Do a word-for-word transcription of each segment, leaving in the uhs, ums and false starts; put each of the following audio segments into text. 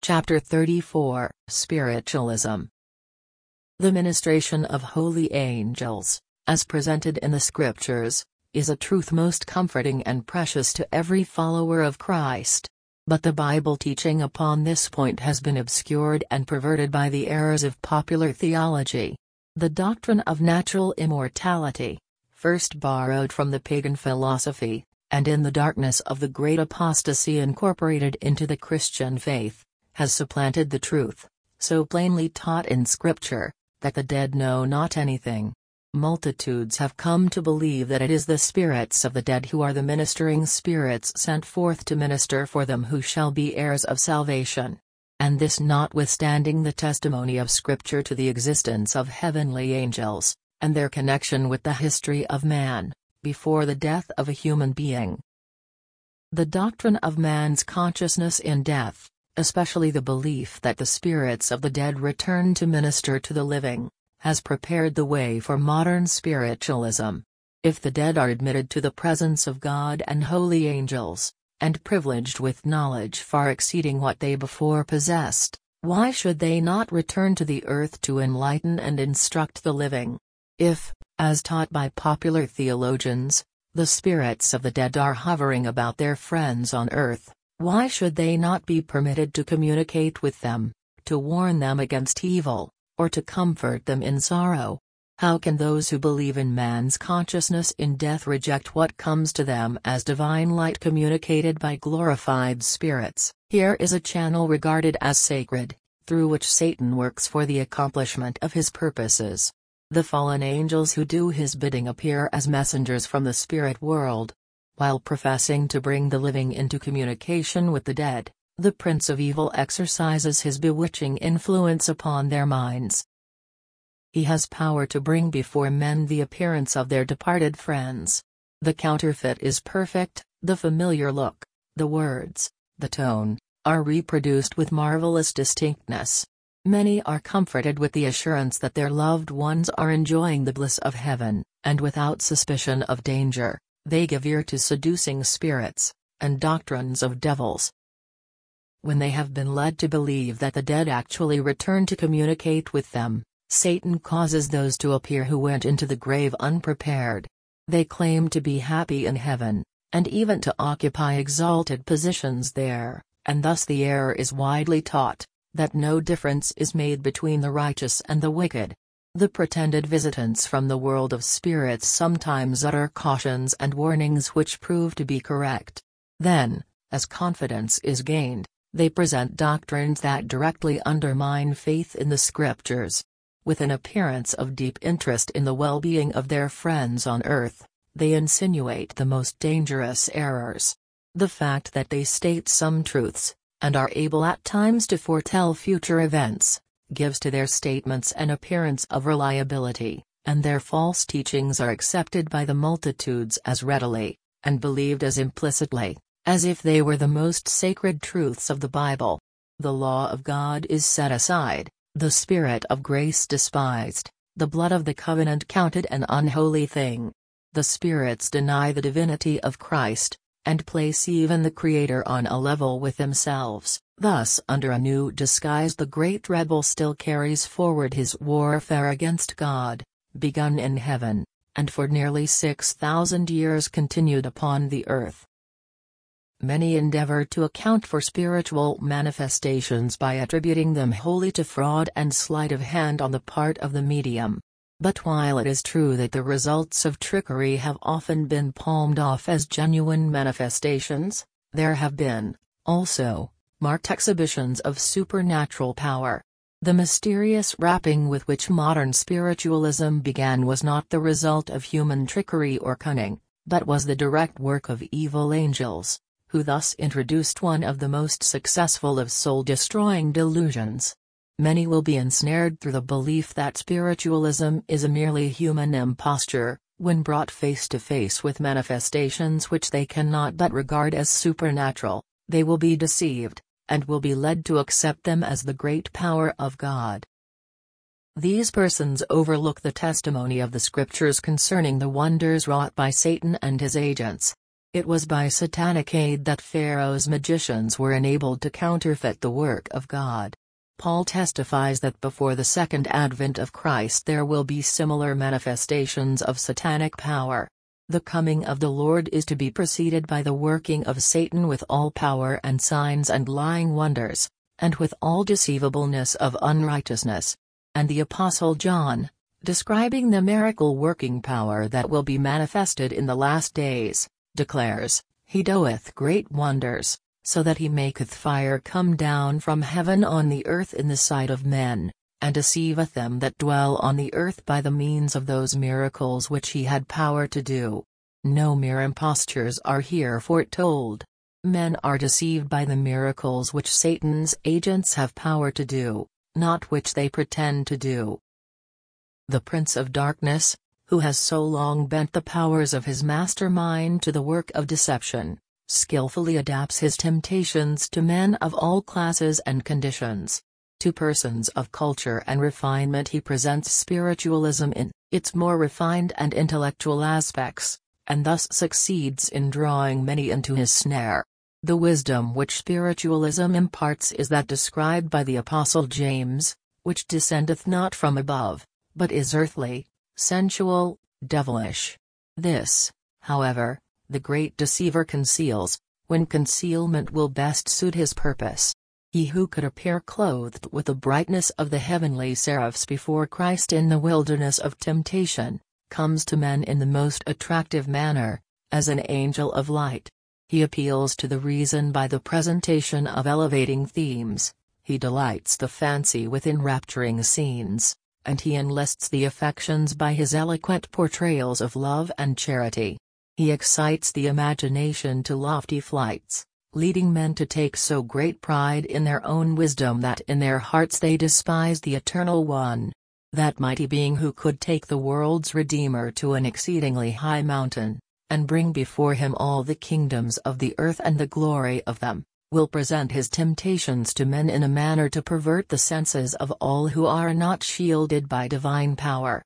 Chapter thirty-four, Spiritualism. The ministration of holy angels, as presented in the Scriptures, is a truth most comforting and precious to every follower of Christ. But the Bible teaching upon this point has been obscured and perverted by the errors of popular theology. The doctrine of natural immortality, first borrowed from the pagan philosophy, and in the darkness of the great apostasy incorporated into the Christian faith, has supplanted the truth, so plainly taught in Scripture, that the dead know not anything. Multitudes have come to believe that it is the spirits of the dead who are the ministering spirits sent forth to minister for them who shall be heirs of salvation. And this notwithstanding the testimony of Scripture to the existence of heavenly angels, and their connection with the history of man, before the death of a human being. The doctrine of man's consciousness in death, especially the belief that the spirits of the dead return to minister to the living, has prepared the way for modern spiritualism. If the dead are admitted to the presence of God and holy angels, and privileged with knowledge far exceeding what they before possessed, why should they not return to the earth to enlighten and instruct the living? If, as taught by popular theologians, the spirits of the dead are hovering about their friends on earth, why should they not be permitted to communicate with them, to warn them against evil, or to comfort them in sorrow? How can those who believe in man's consciousness in death reject what comes to them as divine light communicated by glorified spirits? Here is a channel regarded as sacred, through which Satan works for the accomplishment of his purposes. The fallen angels who do his bidding appear as messengers from the spirit world. While professing to bring the living into communication with the dead, the prince of evil exercises his bewitching influence upon their minds. He has power to bring before men the appearance of their departed friends. The counterfeit is perfect, the familiar look, the words, the tone, are reproduced with marvelous distinctness. Many are comforted with the assurance that their loved ones are enjoying the bliss of heaven, and without suspicion of danger, they give ear to seducing spirits, and doctrines of devils. When they have been led to believe that the dead actually return to communicate with them, Satan causes those to appear who went into the grave unprepared. They claim to be happy in heaven, and even to occupy exalted positions there, and thus the error is widely taught, that no difference is made between the righteous and the wicked. The pretended visitants from the world of spirits sometimes utter cautions and warnings which prove to be correct. Then, as confidence is gained, they present doctrines that directly undermine faith in the Scriptures. With an appearance of deep interest in the well-being of their friends on earth, they insinuate the most dangerous errors. The fact that they state some truths, and are able at times to foretell future events, gives to their statements an appearance of reliability, and their false teachings are accepted by the multitudes as readily, and believed as implicitly, as if they were the most sacred truths of the Bible. The law of God is set aside, the Spirit of grace despised, the blood of the covenant counted an unholy thing. The spirits deny the divinity of Christ, and place even the Creator on a level with themselves. Thus under a new disguise the great rebel still carries forward his warfare against God, begun in heaven, and for nearly six thousand years continued upon the earth. Many endeavor to account for spiritual manifestations by attributing them wholly to fraud and sleight of hand on the part of the medium. But while it is true that the results of trickery have often been palmed off as genuine manifestations, there have been, also, marked exhibitions of supernatural power. The mysterious wrapping with which modern spiritualism began was not the result of human trickery or cunning, but was the direct work of evil angels, who thus introduced one of the most successful of soul-destroying delusions. Many will be ensnared through the belief that spiritualism is a merely human imposture, when brought face to face with manifestations which they cannot but regard as supernatural. They will be deceived, and will be led to accept them as the great power of God. These persons overlook the testimony of the Scriptures concerning the wonders wrought by Satan and his agents. It was by satanic aid that Pharaoh's magicians were enabled to counterfeit the work of God. Paul testifies that before the second advent of Christ there will be similar manifestations of satanic power. The coming of the Lord is to be preceded by the working of Satan with all power and signs and lying wonders, and with all deceivableness of unrighteousness. And the Apostle John, describing the miracle-working power that will be manifested in the last days, declares, "He doeth great wonders, so that he maketh fire come down from heaven on the earth in the sight of men, and deceiveth them that dwell on the earth by the means of those miracles which he had power to do." No mere impostures are here foretold. Men are deceived by the miracles which Satan's agents have power to do, not which they pretend to do. The Prince of Darkness, who has so long bent the powers of his mastermind to the work of deception, skillfully adapts his temptations to men of all classes and conditions. To persons of culture and refinement he presents spiritualism in its more refined and intellectual aspects, and thus succeeds in drawing many into his snare. The wisdom which spiritualism imparts is that described by the Apostle James, which descendeth not from above, but is earthly, sensual, devilish. This, however, the great deceiver conceals, when concealment will best suit his purpose. He who could appear clothed with the brightness of the heavenly seraphs before Christ in the wilderness of temptation, comes to men in the most attractive manner, as an angel of light. He appeals to the reason by the presentation of elevating themes, he delights the fancy with enrapturing scenes, and he enlists the affections by his eloquent portrayals of love and charity. He excites the imagination to lofty flights, leading men to take so great pride in their own wisdom that in their hearts they despise the Eternal One, that mighty being who could take the world's Redeemer to an exceedingly high mountain, and bring before him all the kingdoms of the earth and the glory of them, will present his temptations to men in a manner to pervert the senses of all who are not shielded by divine power.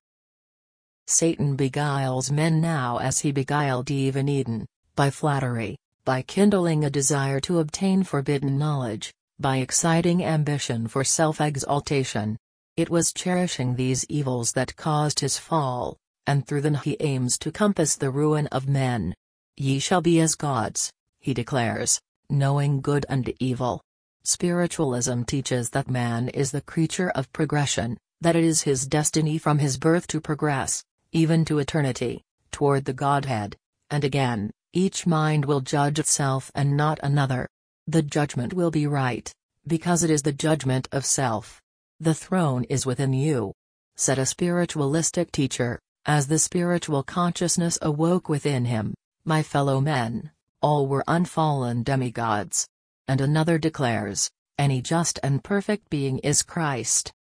Satan beguiles men now as he beguiled Eve in Eden, by flattery, by kindling a desire to obtain forbidden knowledge, by exciting ambition for self-exaltation. It was cherishing these evils that caused his fall, and through them he aims to compass the ruin of men. "Ye shall be as gods," he declares, "knowing good and evil." Spiritualism teaches that man is the creature of progression, that it is his destiny from his birth to progress, even to eternity, toward the Godhead, and again, each mind will judge itself and not another. The judgment will be right, because it is the judgment of self. "The throne is within you," said a spiritualistic teacher, as the spiritual consciousness awoke within him, "My fellow men, all were unfallen demigods." And another declares, "Any just and perfect being is Christ."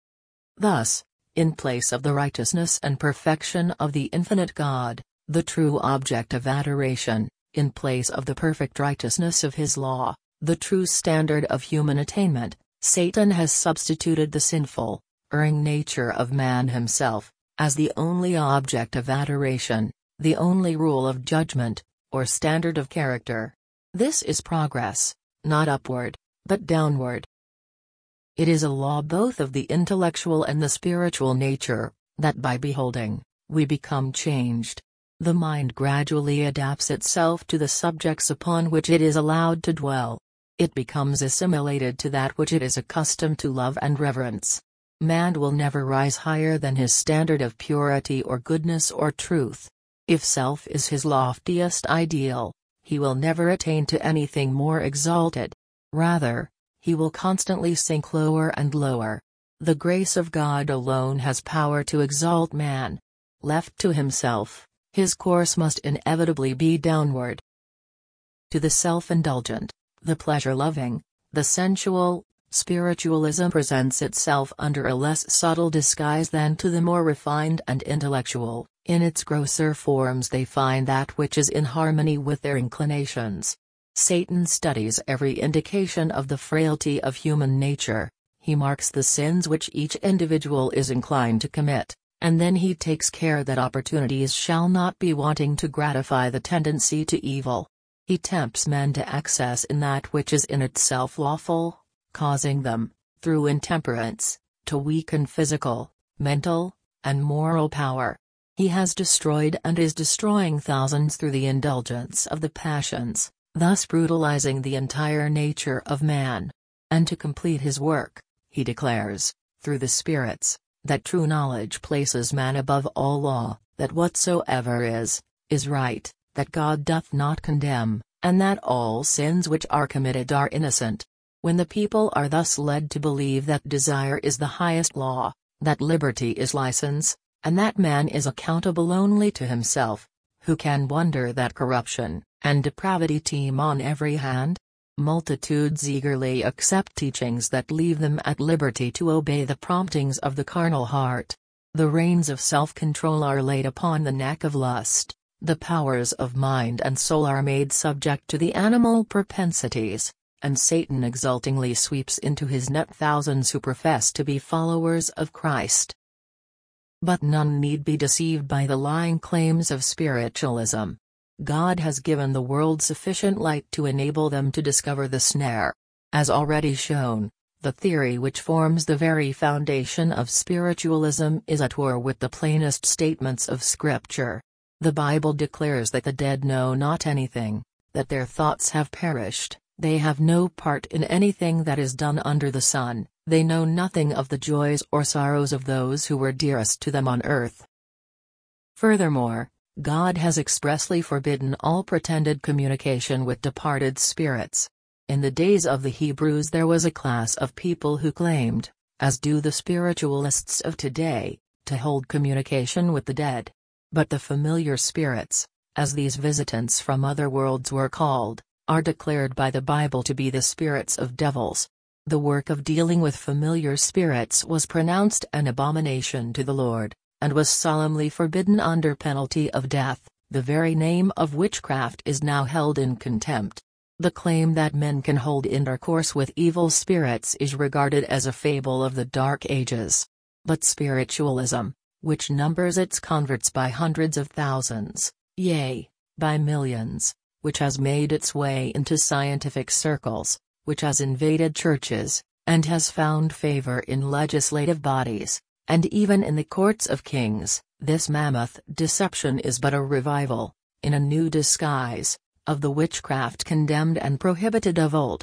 Thus, in place of the righteousness and perfection of the infinite God, the true object of adoration, in place of the perfect righteousness of his law, the true standard of human attainment, Satan has substituted the sinful, erring nature of man himself, as the only object of adoration, the only rule of judgment, or standard of character. This is progress, not upward, but downward. It is a law both of the intellectual and the spiritual nature, that by beholding, we become changed. The mind gradually adapts itself to the subjects upon which it is allowed to dwell. It becomes assimilated to that which it is accustomed to love and reverence. Man will never rise higher than his standard of purity or goodness or truth. If self is his loftiest ideal, he will never attain to anything more exalted. Rather, he will constantly sink lower and lower. The grace of God alone has power to exalt man. Left to himself, his course must inevitably be downward. To the self-indulgent, the pleasure-loving, the sensual, spiritualism presents itself under a less subtle disguise than to the more refined and intellectual. In its grosser forms they find that which is in harmony with their inclinations. Satan studies every indication of the frailty of human nature, he marks the sins which each individual is inclined to commit, and then he takes care that opportunities shall not be wanting to gratify the tendency to evil. He tempts men to excess in that which is in itself lawful, causing them, through intemperance, to weaken physical, mental, and moral power. He has destroyed and is destroying thousands through the indulgence of the passions, thus brutalizing the entire nature of man. And to complete his work, he declares, through the spirits, that true knowledge places man above all law, that whatsoever is, is right, that God doth not condemn, and that all sins which are committed are innocent. When the people are thus led to believe that desire is the highest law, that liberty is license, and that man is accountable only to himself, who can wonder that corruption and depravity teem on every hand? Multitudes eagerly accept teachings that leave them at liberty to obey the promptings of the carnal heart. The reins of self-control are laid upon the neck of lust, the powers of mind and soul are made subject to the animal propensities, and Satan exultingly sweeps into his net thousands who profess to be followers of Christ. But none need be deceived by the lying claims of spiritualism. God has given the world sufficient light to enable them to discover the snare. As already shown, the theory which forms the very foundation of spiritualism is at war with the plainest statements of Scripture. The Bible declares that the dead know not anything, that their thoughts have perished, they have no part in anything that is done under the sun, they know nothing of the joys or sorrows of those who were dearest to them on earth. Furthermore, God has expressly forbidden all pretended communication with departed spirits. In the days of the Hebrews there was a class of people who claimed, as do the spiritualists of today, to hold communication with the dead. But the familiar spirits, as these visitants from other worlds were called, are declared by the Bible to be the spirits of devils. The work of dealing with familiar spirits was pronounced an abomination to the Lord, and was solemnly forbidden under penalty of death. The very name of witchcraft is now held in contempt. The claim that men can hold intercourse with evil spirits is regarded as a fable of the Dark Ages. But spiritualism, which numbers its converts by hundreds of thousands, yea, by millions, which has made its way into scientific circles, which has invaded churches, and has found favor in legislative bodies, and even in the courts of kings, this mammoth deception is but a revival, in a new disguise, of the witchcraft condemned and prohibited of old.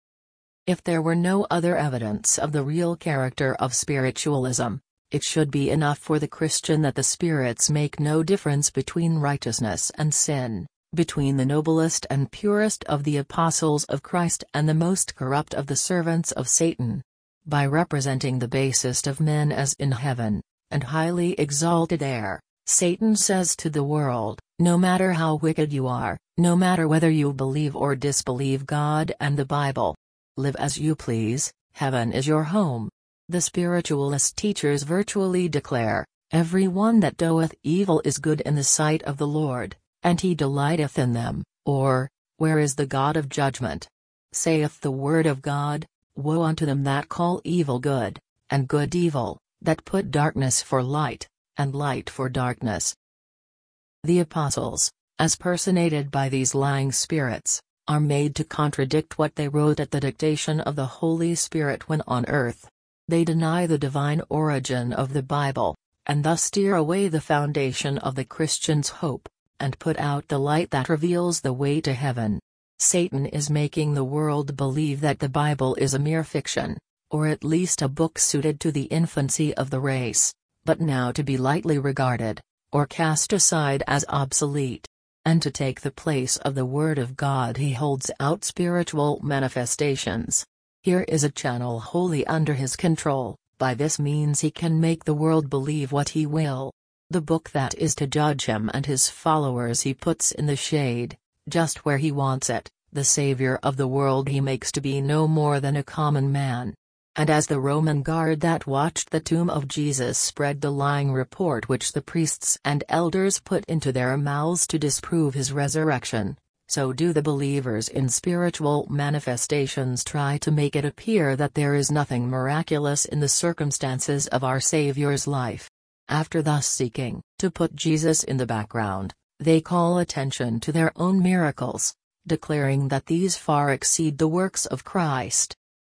If there were no other evidence of the real character of spiritualism, it should be enough for the Christian that the spirits make no difference between righteousness and sin, between the noblest and purest of the apostles of Christ and the most corrupt of the servants of Satan. By representing the basest of men as in heaven, and highly exalted there, Satan says to the world, no matter how wicked you are, no matter whether you believe or disbelieve God and the Bible, live as you please, heaven is your home. The spiritualist teachers virtually declare, every one that doeth evil is good in the sight of the Lord, and he delighteth in them, or, where is the God of judgment? Saith the word of God, woe unto them that call evil good, and good evil, that put darkness for light, and light for darkness. The apostles, as personated by these lying spirits, are made to contradict what they wrote at the dictation of the Holy Spirit when on earth. They deny the divine origin of the Bible, and thus steer away the foundation of the Christian's hope, and put out the light that reveals the way to heaven. Satan is making the world believe that the Bible is a mere fiction, or at least a book suited to the infancy of the race, but now to be lightly regarded, or cast aside as obsolete. And to take the place of the Word of God he holds out spiritual manifestations. Here is a channel wholly under his control, by this means he can make the world believe what he will. The book that is to judge him and his followers he puts in the shade, just where he wants it. The Savior of the world he makes to be no more than a common man. And as the Roman guard that watched the tomb of Jesus spread the lying report which the priests and elders put into their mouths to disprove his resurrection, so do the believers in spiritual manifestations try to make it appear that there is nothing miraculous in the circumstances of our Savior's life. After thus seeking to put Jesus in the background, they call attention to their own miracles, declaring that these far exceed the works of Christ.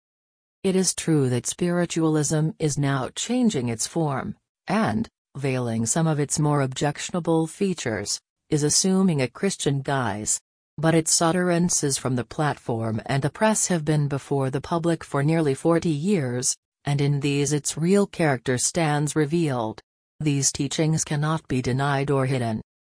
It is true that spiritualism is now changing its form, and, veiling some of its more objectionable features, is assuming a Christian guise. But its utterances from the platform and the press have been before the public for nearly forty years, and in these its real character stands revealed. These teachings cannot be denied or hidden.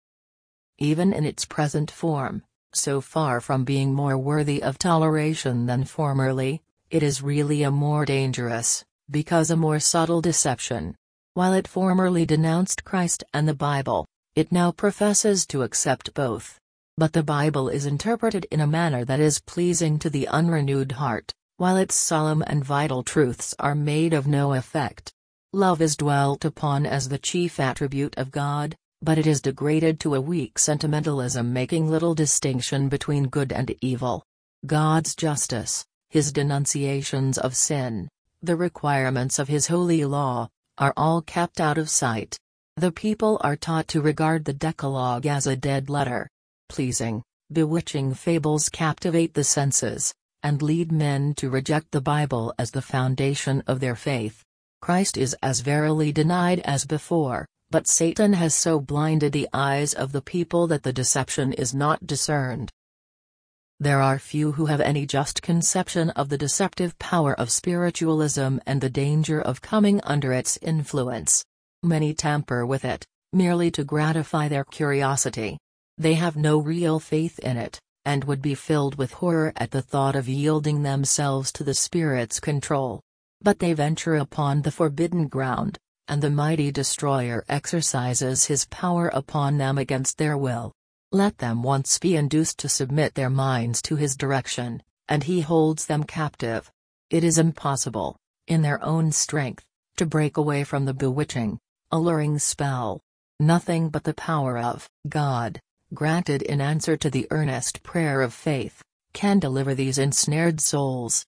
Even in its present form, so far from being more worthy of toleration than formerly, it is really a more dangerous, because a more subtle deception. While it formerly denounced Christ and the Bible, it now professes to accept both. But the Bible is interpreted in a manner that is pleasing to the unrenewed heart, while its solemn and vital truths are made of no effect. Love is dwelt upon as the chief attribute of God, but it is degraded to a weak sentimentalism making little distinction between good and evil. God's justice, His denunciations of sin, the requirements of His holy law, are all kept out of sight. The people are taught to regard the Decalogue as a dead letter. Pleasing, bewitching fables captivate the senses, and lead men to reject the Bible as the foundation of their faith. Christ is as verily denied as before, but Satan has so blinded the eyes of the people that the deception is not discerned. There are few who have any just conception of the deceptive power of spiritualism and the danger of coming under its influence. Many tamper with it, merely to gratify their curiosity. They have no real faith in it, and would be filled with horror at the thought of yielding themselves to the Spirit's control. But they venture upon the forbidden ground, and the mighty destroyer exercises his power upon them against their will. Let them once be induced to submit their minds to his direction, and he holds them captive. It is impossible, in their own strength, to break away from the bewitching, alluring spell. Nothing but the power of God, granted in answer to the earnest prayer of faith, can deliver these ensnared souls.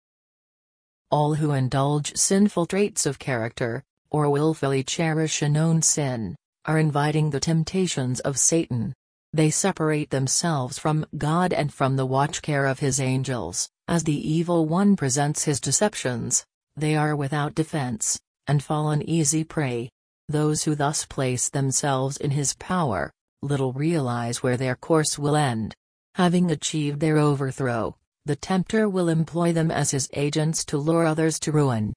All who indulge sinful traits of character, or willfully cherish a known sin, are inviting the temptations of Satan. They separate themselves from God and from the watchcare of his angels. As the evil one presents his deceptions, they are without defense, and fall an easy prey. Those who thus place themselves in his power, little realize where their course will end. Having achieved their overthrow, the tempter will employ them as his agents to lure others to ruin.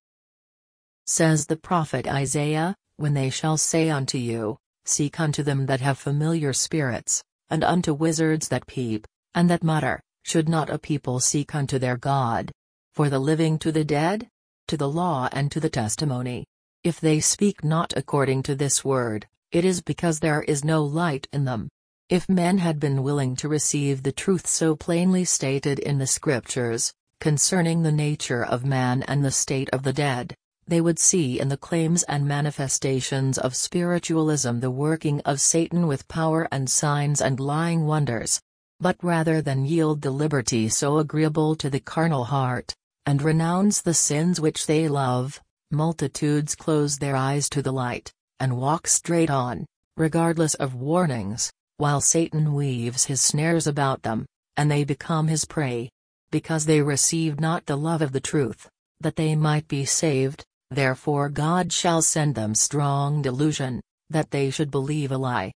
Says the prophet Isaiah, "When they shall say unto you, Seek unto them that have familiar spirits, and unto wizards that peep, and that mutter, should not a people seek unto their God? For the living to the dead? To the law and to the testimony. If they speak not according to this word, it is because there is no light in them." If men had been willing to receive the truth so plainly stated in the Scriptures, concerning the nature of man and the state of the dead, they would see in the claims and manifestations of spiritualism the working of Satan with power and signs and lying wonders. But rather than yield the liberty so agreeable to the carnal heart, and renounce the sins which they love, multitudes close their eyes to the light, and walk straight on, regardless of warnings, while Satan weaves his snares about them, and they become his prey. Because they received not the love of the truth, that they might be saved, therefore God shall send them strong delusion, that they should believe a lie.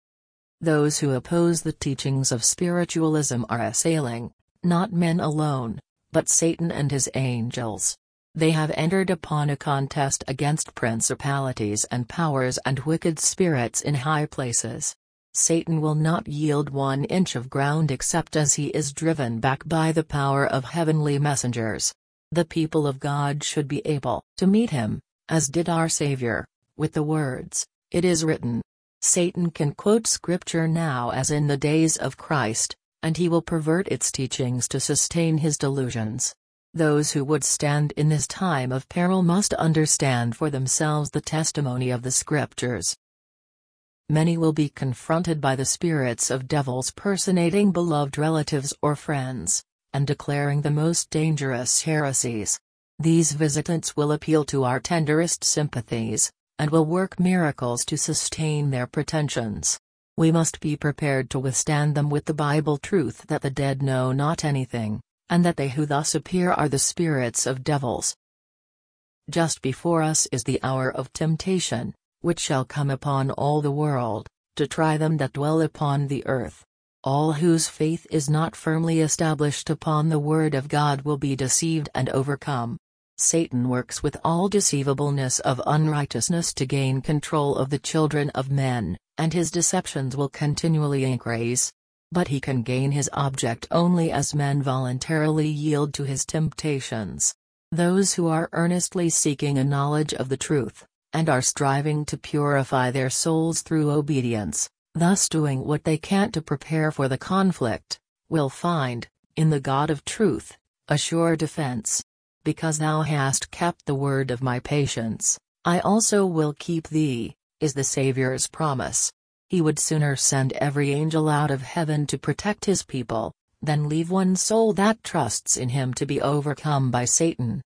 Those who oppose the teachings of spiritualism are assailing, not men alone, but Satan and his angels. They have entered upon a contest against principalities and powers and wicked spirits in high places. Satan will not yield one inch of ground except as he is driven back by the power of heavenly messengers. The people of God should be able to meet him, as did our Savior, with the words, "It is written." Satan can quote Scripture now as in the days of Christ, and he will pervert its teachings to sustain his delusions. Those who would stand in this time of peril must understand for themselves the testimony of the Scriptures. Many will be confronted by the spirits of devils personating beloved relatives or friends, and declaring the most dangerous heresies. These visitants will appeal to our tenderest sympathies, and will work miracles to sustain their pretensions. We must be prepared to withstand them with the Bible truth that the dead know not anything, and that they who thus appear are the spirits of devils. Just before us is the hour of temptation, which shall come upon all the world, to try them that dwell upon the earth. All whose faith is not firmly established upon the word of God will be deceived and overcome. Satan works with all deceivableness of unrighteousness to gain control of the children of men, and his deceptions will continually increase. But he can gain his object only as men voluntarily yield to his temptations. Those who are earnestly seeking a knowledge of the truth, and are striving to purify their souls through obedience, thus doing what they can to prepare for the conflict, will find, in the God of truth, a sure defense. Because thou hast kept the word of my patience, I also will keep thee, is the Saviour's promise. He would sooner send every angel out of heaven to protect his people, than leave one soul that trusts in him to be overcome by Satan.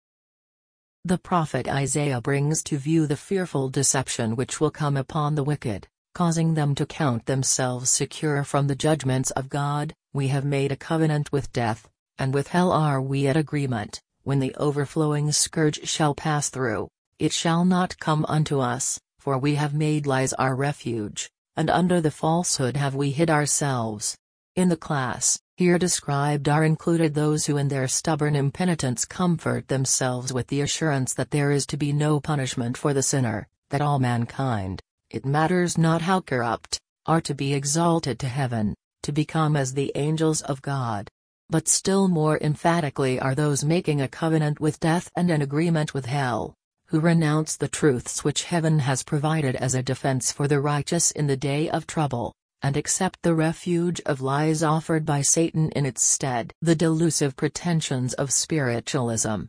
The prophet Isaiah brings to view the fearful deception which will come upon the wicked, causing them to count themselves secure from the judgments of God. We have made a covenant with death, and with hell are we at agreement. When the overflowing scourge shall pass through, it shall not come unto us, for we have made lies our refuge, and under the falsehood have we hid ourselves. In the class here described are included those who in their stubborn impenitence comfort themselves with the assurance that there is to be no punishment for the sinner, that all mankind, it matters not how corrupt, are to be exalted to heaven, to become as the angels of God. But still more emphatically are those making a covenant with death and an agreement with hell, who renounce the truths which heaven has provided as a defense for the righteous in the day of trouble, and accept the refuge of lies offered by Satan in its stead. The delusive pretensions of spiritualism.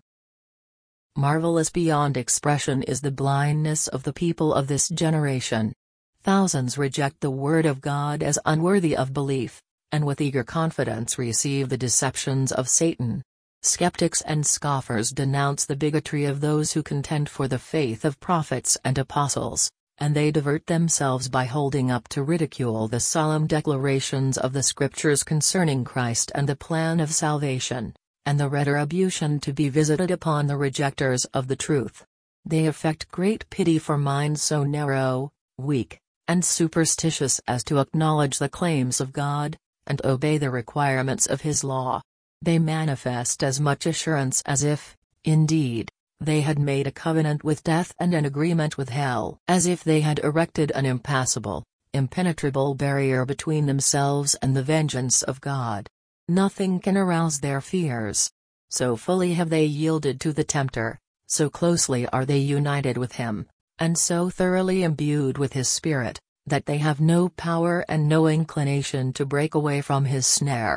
Marvelous beyond expression is the blindness of the people of this generation. Thousands reject the word of God as unworthy of belief, and with eager confidence receive the deceptions of Satan. Skeptics and scoffers denounce the bigotry of those who contend for the faith of prophets and apostles, and they divert themselves by holding up to ridicule the solemn declarations of the Scriptures concerning Christ and the plan of salvation, and the retribution to be visited upon the rejectors of the truth. They affect great pity for minds so narrow, weak, and superstitious as to acknowledge the claims of God, and obey the requirements of his law. They manifest as much assurance as if, indeed, they had made a covenant with death and an agreement with hell, as if they had erected an impassable, impenetrable barrier between themselves and the vengeance of God. Nothing can arouse their fears. So fully have they yielded to the tempter, so closely are they united with him, and so thoroughly imbued with his spirit, that they have no power and no inclination to break away from his snare.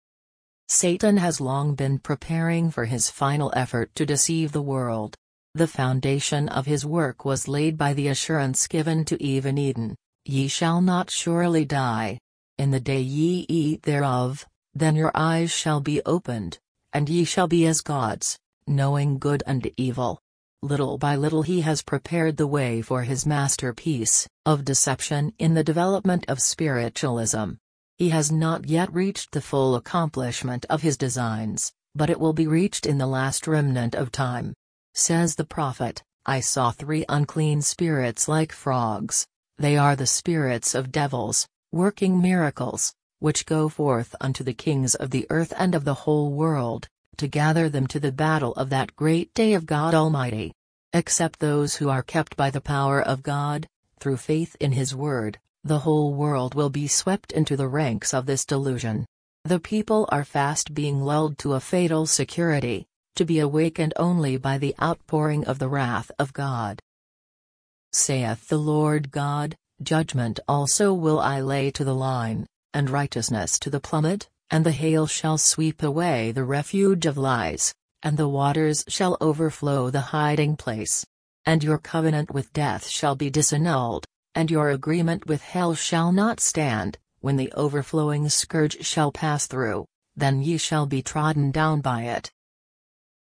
Satan has long been preparing for his final effort to deceive the world. The foundation of his work was laid by the assurance given to Eve in Eden, "Ye shall not surely die. In the day ye eat thereof, then your eyes shall be opened, and ye shall be as gods, knowing good and evil." Little by little he has prepared the way for his masterpiece of deception in the development of spiritualism. He has not yet reached the full accomplishment of his designs, but it will be reached in the last remnant of time. Says the prophet, "I saw three unclean spirits like frogs. They are the spirits of devils, working miracles, which go forth unto the kings of the earth and of the whole world, to gather them to the battle of that great day of God Almighty." Except those who are kept by the power of God, through faith in his word, the whole world will be swept into the ranks of this delusion. The people are fast being lulled to a fatal security, to be awakened only by the outpouring of the wrath of God. Saith the Lord God, "Judgment also will I lay to the line, and righteousness to the plummet, and the hail shall sweep away the refuge of lies, and the waters shall overflow the hiding place. And your covenant with death shall be disannulled, and your agreement with hell shall not stand. When the overflowing scourge shall pass through, then ye shall be trodden down by it,